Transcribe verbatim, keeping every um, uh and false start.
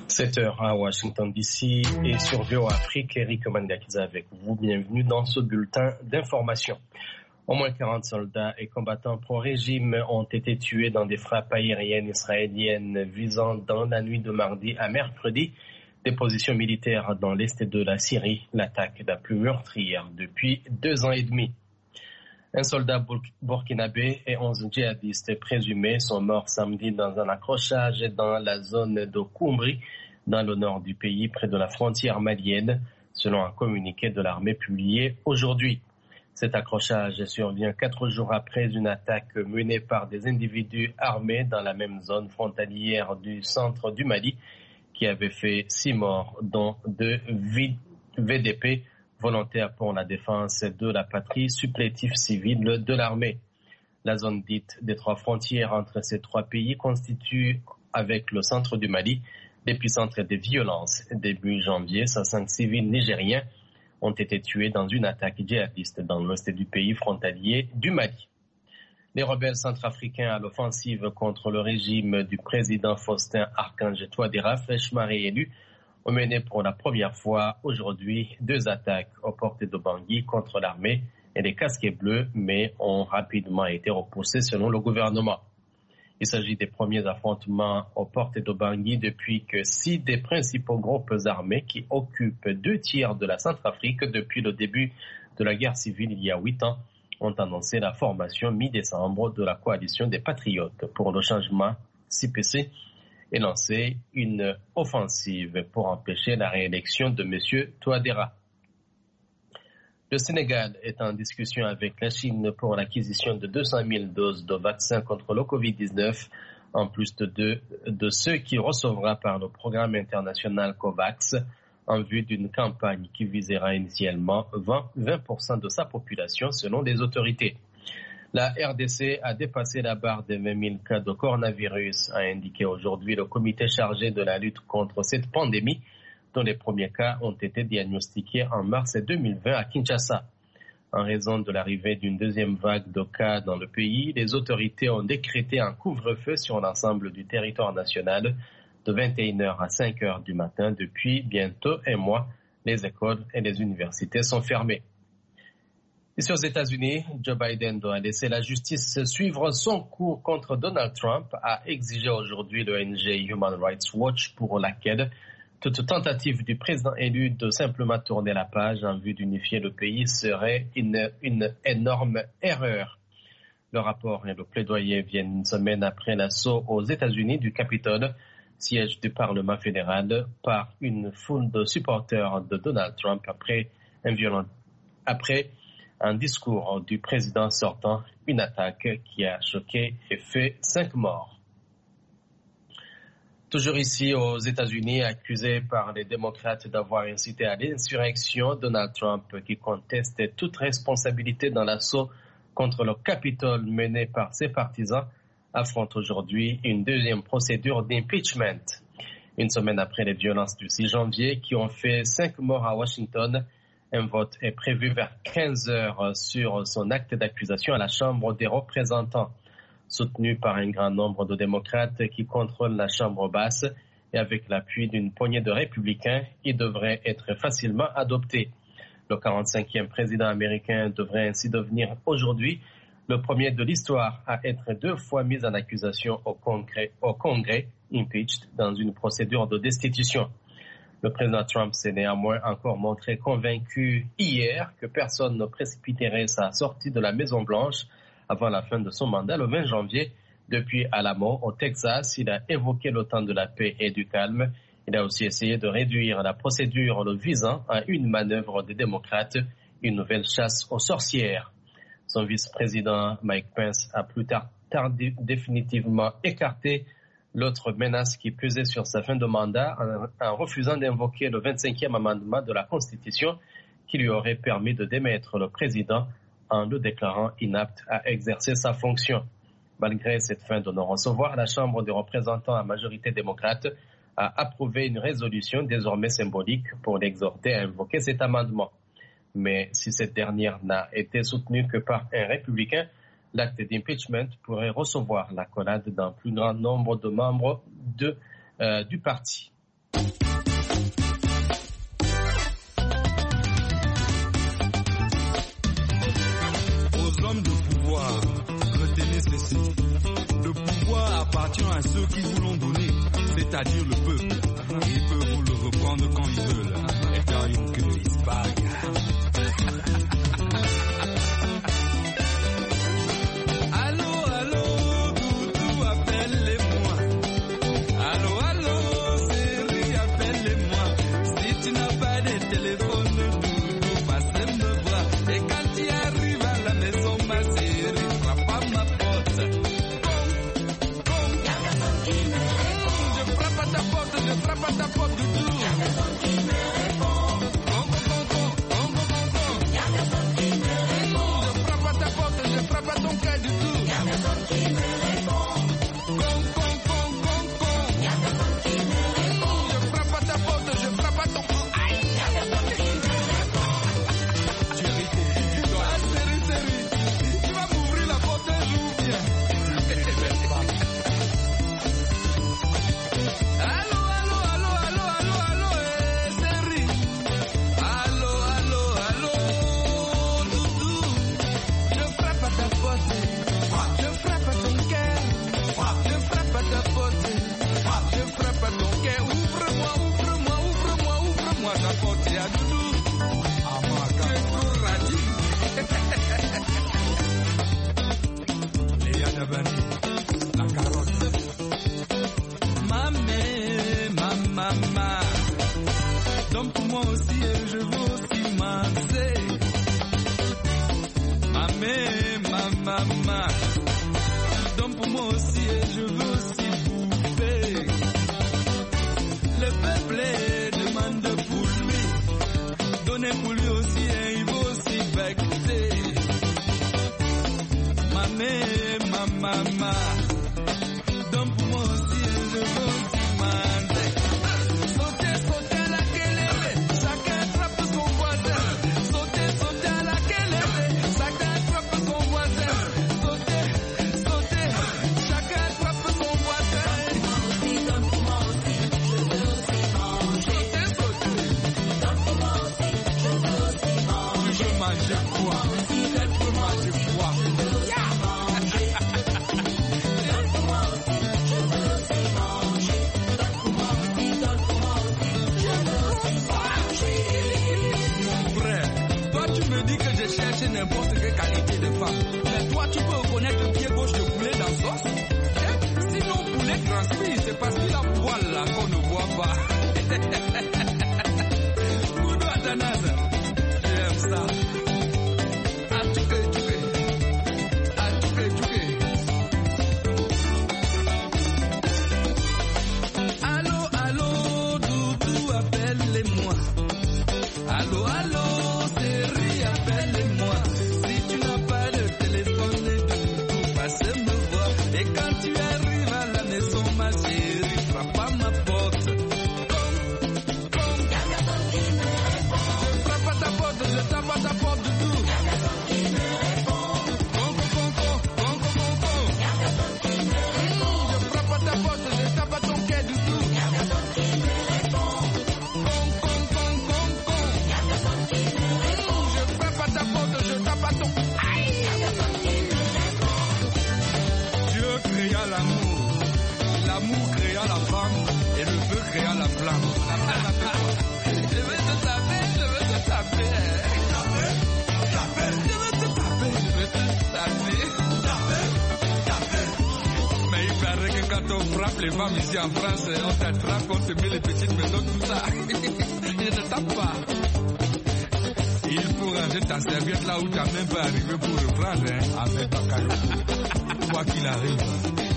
sept heures à Washington D C et sur V O A Afrique, Eric Mangakiza avec vous. Bienvenue dans ce bulletin d'information. Au moins quarante soldats et combattants pro-régime ont été tués dans des frappes aériennes israéliennes visant dans la nuit de mardi à mercredi des positions militaires dans l'est de la Syrie, l'attaque la plus meurtrière depuis deux ans et demi. Un soldat burkinabé et onze djihadistes présumés sont morts samedi dans un accrochage dans la zone de Koumbri, dans le nord du pays, près de la frontière malienne, selon un communiqué de l'armée publié aujourd'hui. Cet accrochage survient quatre jours après une attaque menée par des individus armés dans la même zone frontalière du centre du Mali, qui avait fait six morts, dont deux V D P, volontaires pour la défense de la patrie, supplétifs civils de l'armée. La zone dite des trois frontières entre ces trois pays constitue, avec le centre du Mali, l'épicentre des violences. Début janvier, soixante civils nigériens ont été tués dans une attaque djihadiste dans l'ouest du pays frontalier du Mali. Les rebelles centrafricains à l'offensive contre le régime du président Faustin Archange Touadéra, fraîchement réélu, ont mené pour la première fois aujourd'hui deux attaques aux portes de Bangui contre l'armée et les casquets bleus, mais ont rapidement été repoussés selon le gouvernement. Il s'agit des premiers affrontements aux portes de Bangui depuis que six des principaux groupes armés qui occupent deux tiers de la Centrafrique depuis le début de la guerre civile il y a huit ans ont annoncé la formation mi-décembre de la coalition des Patriotes pour le changement C P C et lancé une offensive pour empêcher la réélection de M. Touadéra. Le Sénégal est en discussion avec la Chine pour l'acquisition de deux cent mille doses de vaccins contre le covid dix-neuf, en plus de, de, de ceux qu'il recevra par le programme international COVAX, en vue d'une campagne qui visera initialement vingt pour cent de sa population selon les autorités. La R D C a dépassé la barre des vingt mille cas de coronavirus, a indiqué aujourd'hui le comité chargé de la lutte contre cette pandémie, dont les premiers cas ont été diagnostiqués en mars deux mille vingt à Kinshasa. En raison de l'arrivée d'une deuxième vague de cas dans le pays, les autorités ont décrété un couvre-feu sur l'ensemble du territoire national de vingt et une heures à cinq heures du matin. Depuis bientôt un mois, les écoles et les universités sont fermées. Ici aux États-Unis, Joe Biden doit laisser la justice suivre son cours contre Donald Trump, a exigé aujourd'hui l'O N G Human Rights Watch, pour laquelle toute tentative du président élu de simplement tourner la page en vue d'unifier le pays serait une, une énorme erreur. Le rapport et le plaidoyer viennent une semaine après l'assaut aux États-Unis du Capitole, siège du Parlement fédéral, par une foule de supporters de Donald Trump après un violent, après un discours du président sortant, une attaque qui a choqué et fait cinq morts. Toujours ici aux États-Unis, accusé par les démocrates d'avoir incité à l'insurrection, Donald Trump, qui conteste toute responsabilité dans l'assaut contre le Capitole mené par ses partisans, affronte aujourd'hui une deuxième procédure d'impeachment. Une semaine après les violences du six janvier qui ont fait cinq morts à Washington, un vote est prévu vers quinze heures sur son acte d'accusation à la Chambre des représentants. Soutenu par un grand nombre de démocrates qui contrôlent la Chambre basse et avec l'appui d'une poignée de républicains, il devrait être facilement adopté. Le quarante-cinquième président américain devrait ainsi devenir aujourd'hui le premier de l'histoire à être deux fois mis en accusation au Congrès, au Congrès, impeached, dans une procédure de destitution. Le président Trump s'est néanmoins encore montré convaincu hier que personne ne précipiterait sa sortie de la Maison-Blanche avant la fin de son mandat le vingt janvier. Depuis Alamo, au Texas, il a évoqué le temps de la paix et du calme. Il a aussi essayé de réduire la procédure le visant à une manœuvre des démocrates, une nouvelle chasse aux sorcières. Son vice-président Mike Pence a plus tard, tard définitivement écarté l'autre menace qui pesait sur sa fin de mandat en, en refusant d'invoquer le vingt-cinquième amendement de la Constitution qui lui aurait permis de démettre le président en le déclarant inapte à exercer sa fonction. Malgré cette fin de non-recevoir, la Chambre des représentants à majorité démocrate a approuvé une résolution désormais symbolique pour l'exhorter à invoquer cet amendement. Mais si cette dernière n'a été soutenue que par un républicain, l'acte d'impeachment pourrait recevoir l'accolade d'un plus grand nombre de membres de, euh, du parti. ceci. Le pouvoir appartient à ceux qui vous l'ont donné, c'est-à-dire le peuple. Ils peuvent vous le reprendre quand ils veulent. Et car ils que ils se bagarrent. Les femmes ici en France, on t'attrape, on te met les petites maisons, tout ça. Je ne tape pas. Il faut ranger ta serviette là où tu n'as même pas arrivé pour reprendre. Hein. Avec Bakayoko. Quoi qu'il arrive.